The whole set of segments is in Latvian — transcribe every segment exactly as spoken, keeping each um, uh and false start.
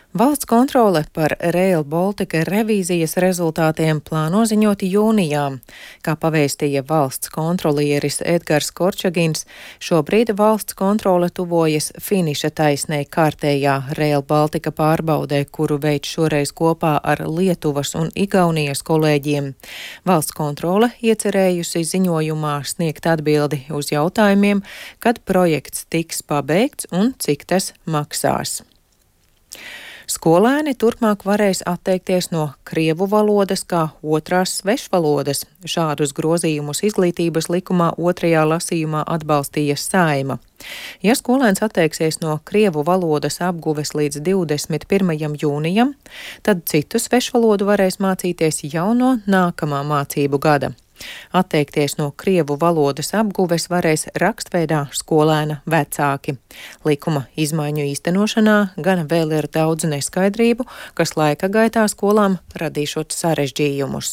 Valsts kontrole par Rail Baltica revīzijas rezultātiem plāno ziņot jūnijā. Kā pavēstīja valsts kontrolieris Edgars Korčagins, šobrīd valsts kontrole tuvojas finiša taisnei kārtējā Rail Baltica pārbaudē, kuru veids šoreiz kopā ar Lietuvas un Igaunijas kolēģiem. Valsts kontrole iecerējusi ziņojumā sniegt atbildi uz jautājumiem, kad projekts tiks pabeigts un cik tas maksās. Skolēni turpmāk varēs atteikties no krievu valodas kā otrās svešvalodas. Šādus grozījumus izglītības likumā otrajā lasījumā atbalstīja Saeima. Ja skolēns atteiksies no krievu valodas apguves līdz divdesmit pirmajam jūnijam, tad citu svešvalodu varēs mācīties jau no nākamā mācību gada. Atteikties no krievu valodas apguves varēs rakstveidā skolēna vecāki. Likuma izmaiņu īstenošanā gan vēl ir daudz neskaidrību, kas laika gaitā skolām radīšot sarežģījumus.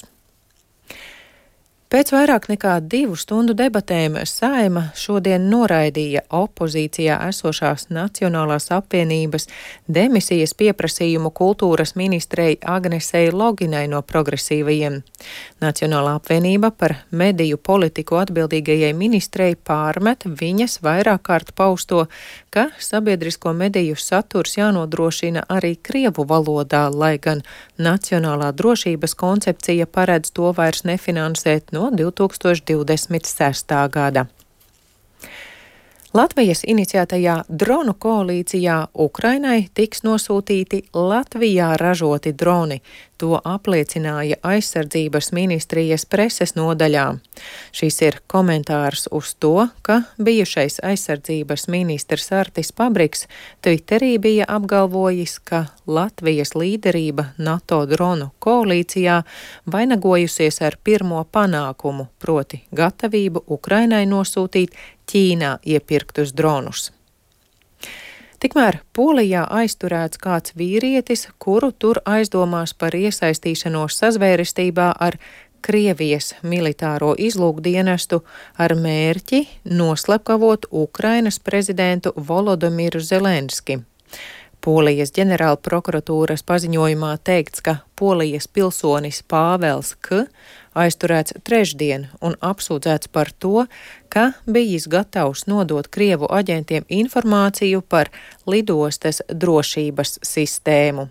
Pēc vairāk nekā divu stundu debatēm Saeima šodien noraidīja opozīcijā esošās Nacionālās apvienības demisijas pieprasījumu kultūras ministrei Agnesei Loginai no progresīvajiem. Nacionālā apvienība par mediju politiku atbildīgajai ministrei pārmet viņas vairāk kārt pausto, ka sabiedrisko mediju saturs jānodrošina arī krievu valodā, lai gan Nacionālā drošības koncepcija paredz to vairs nefinansēt no divi tūkstoši divdesmit sestā gada. Latvijas iniciētajā dronu koalīcijā Ukrainai tiks nosūtīti Latvijā ražoti droni. To apliecināja aizsardzības ministrijas preses nodaļā. Šis ir komentārs uz to, ka bijušais aizsardzības ministrs Artis Pabriks Twitterī bija apgalvojis, ka Latvijas līderība NATO dronu koalīcijā vainagojusies ar pirmo panākumu, proti gatavību Ukrainai nosūtīt Ķīnā iepirktus dronus. Tikmēr Polijā aizturēts kāds vīrietis, kuru tur aizdomās par iesaistīšanos sazvērestībā ar Krievijas militāro izlūkdienestu ar mērķi noslepkavot Ukrainas prezidentu Volodimiru Zelenski. Polijas ģenerāla prokuratūras paziņojumā teikts, ka Polijas pilsonis Pāvels K. aizturēts trešdien un apsūdzēts par to, ka bijis gatavs nodot Krievu aģentiem informāciju par lidostas drošības sistēmu.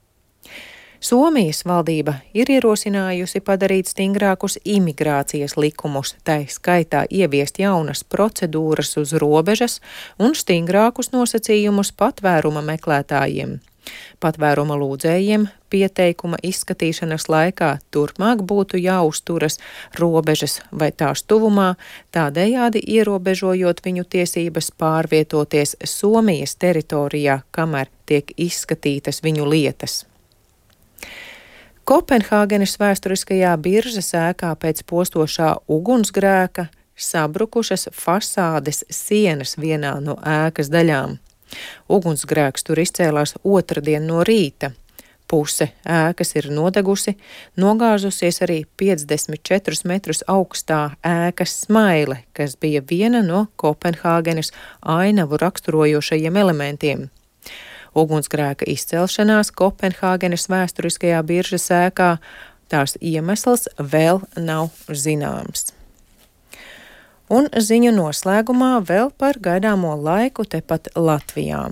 Somijas valdība ir ierosinājusi padarīt stingrākus imigrācijas likumus, tai skaitā ieviest jaunas procedūras uz robežas un stingrākus nosacījumus patvēruma meklētājiem. Patvēruma lūdzējiem pieteikuma izskatīšanas laikā turpmāk būtu jāuzturas robežas vai tās tuvumā, tādējādi ierobežojot viņu tiesības pārvietoties Somijas teritorijā, kamēr tiek izskatītas viņu lietas. Kopenhāgenes vēsturiskajā biržas ēkā pēc postošā ugunsgrēka sabrukušas fasādes sienas vienā no ēkas daļām. Ugunsgrēks tur izcēlās otrdien no rīta. Puse ēkas ir nodegusi, nogāzusies arī piecdesmit četrus metrus augstā ēkas smaile, kas bija viena no Kopenhāgenes ainavu raksturojošajiem elementiem. Ugunsgrēka izcelšanās Kopenhāgenes vēsturiskajā biržas ēkā, tās iemesls vēl nav zināms. Un ziņu noslēgumā vēl par gaidāmo laiku tepat Latvijā.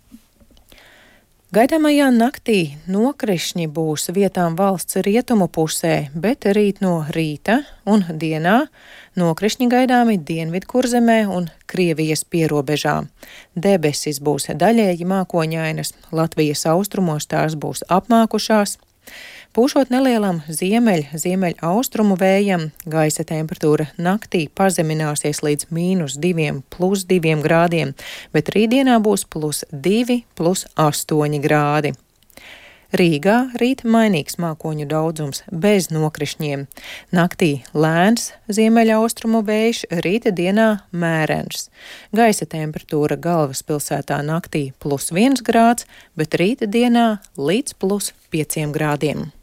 Gaidāmajā naktī nokrišņi būs vietām valsts rietumu pusē, bet rīt no rīta un dienā nokrišņi gaidāmi Dienvidkurzemē un Krievijas pierobežā. Debesis būs daļēji mākoņainas, Latvijas austrumos tās būs apmākušās. Pūšot nelielam ziemeļ, ziemeļ austrumu vējam, gaisa temperatūra naktī pazemināsies līdz mīnus diviem, plus diviem grādiem, bet rītdienā būs plus divi, plus astoņi grādi. Rīgā rīt mainīgs mākoņu daudzums bez nokrišņiem. Naktī lēns ziemeļaustrumu vējš, rīta dienā mērens. Gaisa temperatūra galvaspilsētā naktī plus viens grāds, bet rīta dienā līdz plus pieciem grādiem.